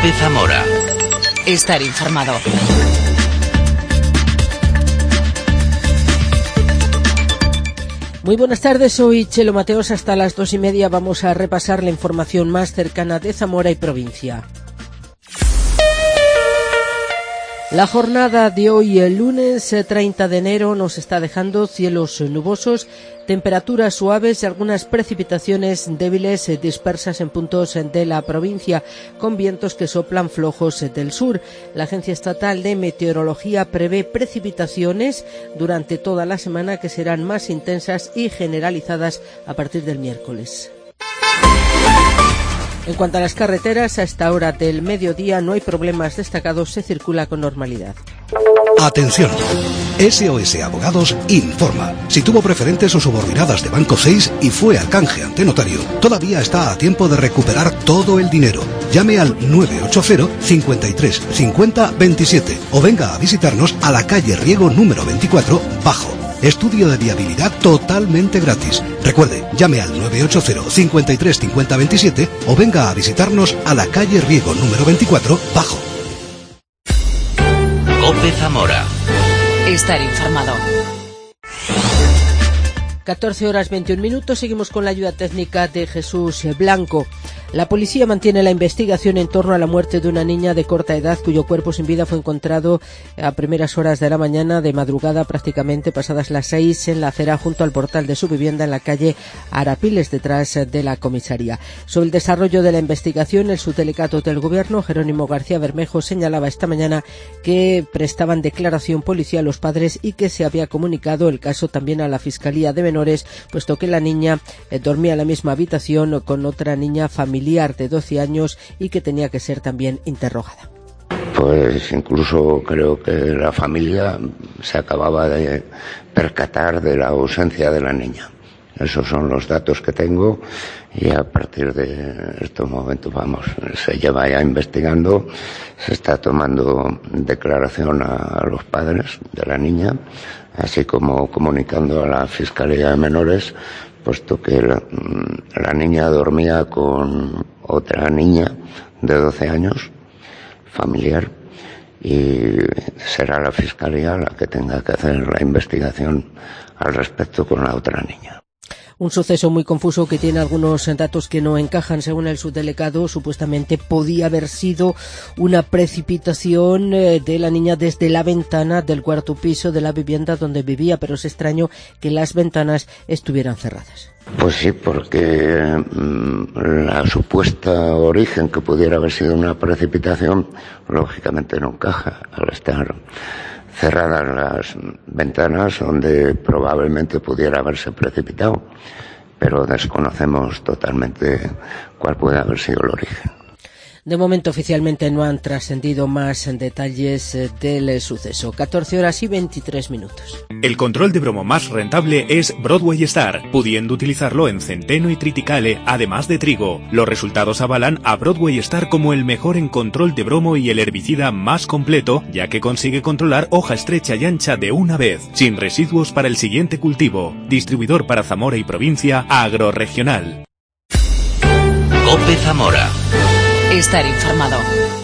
COPE Zamora. Estar informado. Muy buenas tardes, soy Chelo Mateos. Hasta las 2:30 vamos a repasar la información más cercana de Zamora y provincia. La jornada de hoy, el lunes 30 de enero, nos está dejando cielos nubosos, temperaturas suaves y algunas precipitaciones débiles dispersas en puntos de la provincia, con vientos que soplan flojos del sur. La Agencia Estatal de Meteorología prevé precipitaciones durante toda la semana que serán más intensas y generalizadas a partir del miércoles. En cuanto a las carreteras, a esta hora del mediodía no hay problemas destacados, se circula con normalidad. Atención. SOS Abogados informa. Si tuvo preferentes o subordinadas de Banco 6 y fue al canje ante notario, todavía está a tiempo de recuperar todo el dinero. Llame al 980 53 50 27 o venga a visitarnos a la calle Riego número 24, Bajo. Estudio de viabilidad totalmente gratis. Recuerde, llame al 980 53 50 27 o venga a visitarnos a la calle Riego número 24, Bajo. COPE Zamora. Estar informado. 14:21, seguimos con la ayuda técnica de Jesús Blanco. La policía mantiene la investigación en torno a la muerte de una niña de corta edad cuyo cuerpo sin vida fue encontrado a primeras horas de la mañana, de madrugada, prácticamente pasadas las 6, en la acera junto al portal de su vivienda en la calle Arapiles, detrás de la comisaría. Sobre el desarrollo de la investigación, el subdelegato del Gobierno, Jerónimo García Bermejo, señalaba esta mañana que prestaban declaración policial los padres y que se había comunicado el caso también a la Fiscalía de Menores, puesto que la niña dormía en la misma habitación con otra niña familiar de 12 años y que tenía que ser también interrogada. Pues incluso creo que la familia se acababa de percatar de la ausencia de la niña. Esos son los datos que tengo y a partir de estos momentos, se lleva ya investigando, se está tomando declaración a los padres de la niña, así como comunicando a la Fiscalía de Menores, puesto que la niña dormía con otra niña de 12 años, familiar, y será la Fiscalía la que tenga que hacer la investigación al respecto con la otra niña. Un suceso muy confuso que tiene algunos datos que no encajan. Según el subdelegado, supuestamente podía haber sido una precipitación de la niña desde la ventana del cuarto piso de la vivienda donde vivía, pero es extraño que las ventanas estuvieran cerradas. Pues sí, porque la supuesta origen que pudiera haber sido una precipitación, lógicamente no encaja al estar cerradas las ventanas donde probablemente pudiera haberse precipitado, pero desconocemos totalmente cuál puede haber sido el origen. De momento oficialmente no han trascendido más detalles del suceso. 14:23. El control de bromo más rentable es Broadway Star, pudiendo utilizarlo en centeno y triticale, además de trigo. Los resultados avalan a Broadway Star como el mejor en control de bromo y el herbicida más completo, ya que consigue controlar hoja estrecha y ancha de una vez, sin residuos para el siguiente cultivo. Distribuidor para Zamora y provincia, Agroregional. COPE Zamora. Estar informado.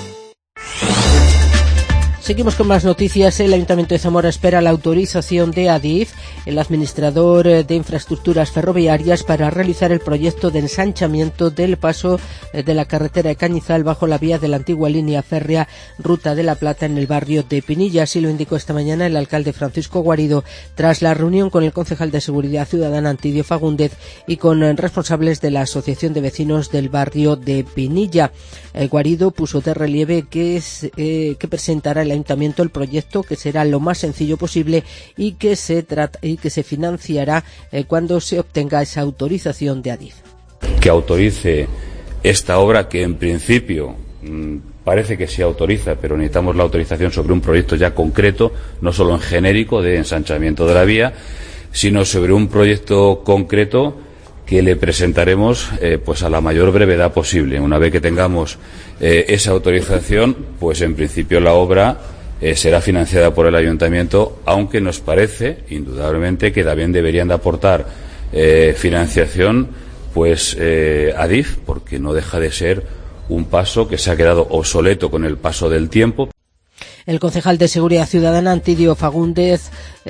Seguimos con más noticias. El Ayuntamiento de Zamora espera la autorización de Adif, el administrador de infraestructuras ferroviarias, para realizar el proyecto de ensanchamiento del paso de la carretera de Cañizal bajo la vía de la antigua línea férrea Ruta de la Plata en el barrio de Pinilla. Así lo indicó esta mañana el alcalde Francisco Guarido tras la reunión con el concejal de Seguridad Ciudadana Antidio Fagúndez y con responsables de la Asociación de Vecinos del barrio de Pinilla. Guarido puso de relieve que presentará el Ayuntamiento el proyecto, que será lo más sencillo posible y que se financiará cuando se obtenga esa autorización de Adif. Que autorice esta obra, que en principio parece que se autoriza, pero necesitamos la autorización sobre un proyecto ya concreto, no solo en genérico de ensanchamiento de la vía, sino sobre un proyecto concreto que le presentaremos pues a la mayor brevedad posible. Una vez que tengamos esa autorización, pues en principio la obra será financiada por el Ayuntamiento, aunque nos parece, indudablemente, que también deberían de aportar financiación pues Adif, porque no deja de ser un paso que se ha quedado obsoleto con el paso del tiempo. El concejal de Seguridad Ciudadana, Antidio Fagúndez,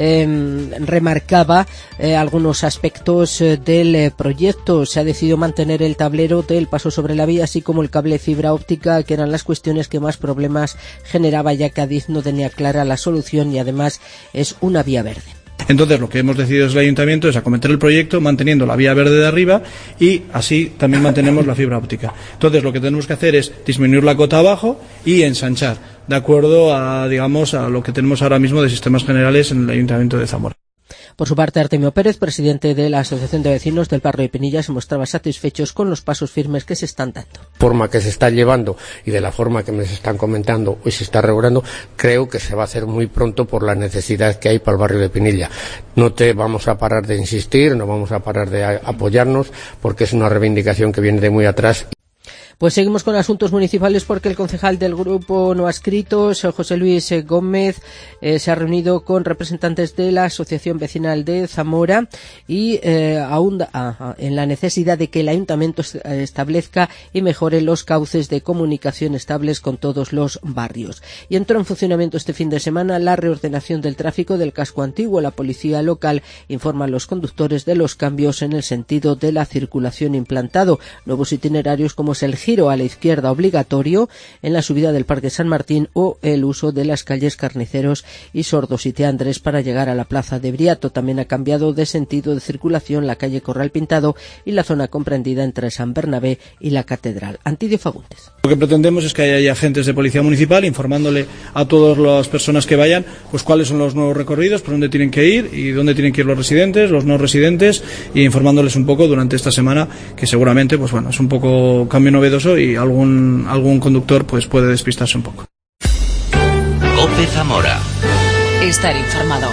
remarcaba algunos aspectos del proyecto. Se ha decidido mantener el tablero del paso sobre la vía, así como el cable fibra óptica, que eran las cuestiones que más problemas generaba, ya que Adif no tenía clara la solución y además es una vía verde. Entonces lo que hemos decidido desde el Ayuntamiento es acometer el proyecto manteniendo la vía verde de arriba y así también mantenemos la fibra óptica. Entonces lo que tenemos que hacer es disminuir la cota abajo y ensanchar, de acuerdo a, digamos, a lo que tenemos ahora mismo de sistemas generales en el Ayuntamiento de Zamora. Por su parte, Artemio Pérez, presidente de la Asociación de Vecinos del barrio de Pinilla, se mostraba satisfechos con los pasos firmes que se están dando. Forma que se está llevando y de la forma que me se están comentando y se está regulando, creo que se va a hacer muy pronto por la necesidad que hay para el barrio de Pinilla. No te vamos a parar de insistir, no vamos a parar de apoyarnos, porque es una reivindicación que viene de muy atrás. Pues seguimos con asuntos municipales, porque el concejal del Grupo No Adscritos, José Luis Gómez, se ha reunido con representantes de la Asociación Vecinal de Zamora y ahonda en la necesidad de que el Ayuntamiento establezca y mejore los cauces de comunicación estables con todos los barrios. Y entró en funcionamiento este fin de semana la reordenación del tráfico del casco antiguo. La policía local informa a los conductores de los cambios en el sentido de la circulación implantado. Nuevos itinerarios como es el giro a la izquierda obligatorio en la subida del Parque San Martín o el uso de las calles Carniceros y Sordos y Teandres para llegar a la Plaza de Briato. También ha cambiado de sentido de circulación la calle Corral Pintado y la zona comprendida entre San Bernabé y la Catedral. Antidio Fagúndez. Lo que pretendemos es que haya agentes de policía municipal informándole a todas las personas que vayan pues cuáles son los nuevos recorridos, por dónde tienen que ir y dónde tienen que ir los residentes, los no residentes, y informándoles un poco durante esta semana, que seguramente pues bueno, es un poco cambio novedoso y algún conductor pues puede despistarse un poco. COPE Zamora. Estar informado.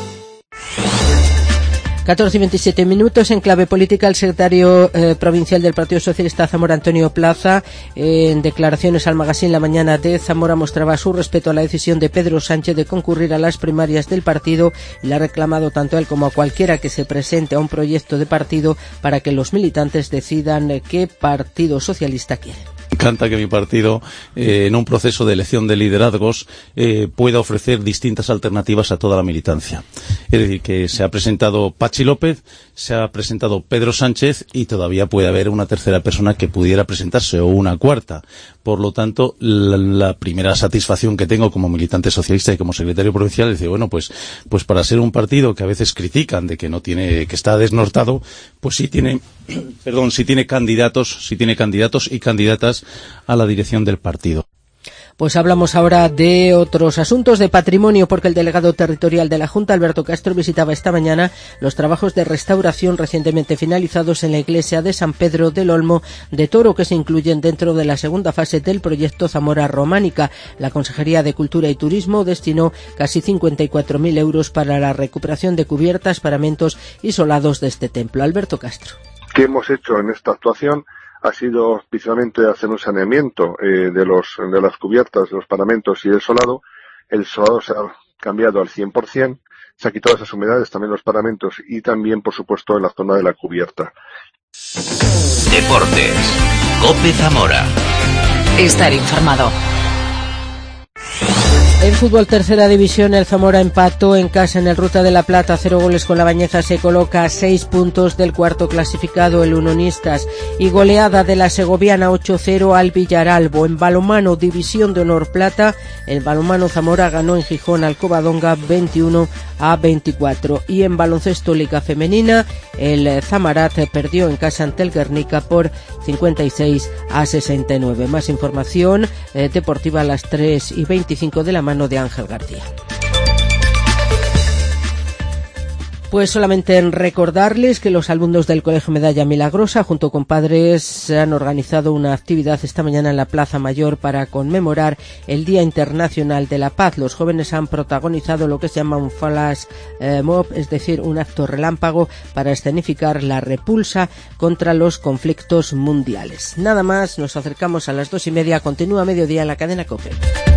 14:27 en clave política. El secretario provincial del Partido Socialista Zamora, Antonio Plaza, en declaraciones al magazine La Mañana de Zamora, mostraba su respeto a la decisión de Pedro Sánchez de concurrir a las primarias del partido y le ha reclamado tanto a él como a cualquiera que se presente a un proyecto de partido para que los militantes decidan qué partido socialista quieren. Me encanta que mi partido, en un proceso de elección de liderazgos, pueda ofrecer distintas alternativas a toda la militancia. Es decir, que se ha presentado Pachi López, se ha presentado Pedro Sánchez y todavía puede haber una tercera persona que pudiera presentarse o una cuarta. Por lo tanto, la primera satisfacción que tengo como militante socialista y como secretario provincial es decir, bueno, pues para ser un partido que a veces critican de que no tiene, que está desnortado, pues sí tiene candidatos y candidatas a la dirección del partido. Pues hablamos ahora de otros asuntos de patrimonio, porque el delegado territorial de la Junta, Alberto Castro, visitaba esta mañana los trabajos de restauración recientemente finalizados en la iglesia de San Pedro del Olmo de Toro, que se incluyen dentro de la segunda fase del proyecto Zamora Románica. La Consejería de Cultura y Turismo destinó casi 54.000 euros para la recuperación de cubiertas, paramentos y solados de este templo. Alberto Castro. ¿Qué hemos hecho en esta actuación? Ha sido precisamente hacer un saneamiento de las cubiertas, de los paramentos y el solado. El solado se ha cambiado al 100%, se ha quitado esas humedades, también los paramentos y también, por supuesto, en la zona de la cubierta. Deportes. COPE Zamora. Estar informado. En fútbol, tercera división, el Zamora empató en casa en el Ruta de la Plata, 0 goles con la Bañeza, se coloca a 6 puntos del cuarto clasificado, el Unionistas, y goleada de la segoviana 8-0 al Villaralbo. En balonmano, división de honor plata, el balonmano Zamora ganó en Gijón al Covadonga 21-24. Y en baloncesto, liga femenina, el Zamarat perdió en casa ante el Guernica por 56-69. Más información deportiva a las 3:25 de la mano de Ángel García. Pues solamente en recordarles que los alumnos del Colegio Medalla Milagrosa, junto con padres, han organizado una actividad esta mañana en la Plaza Mayor para conmemorar el Día Internacional de la Paz. Los jóvenes han protagonizado lo que se llama un flash mob, es decir, un acto relámpago para escenificar la repulsa contra los conflictos mundiales. Nada más, nos acercamos a las 2:30, continúa Mediodía en la cadena COPE.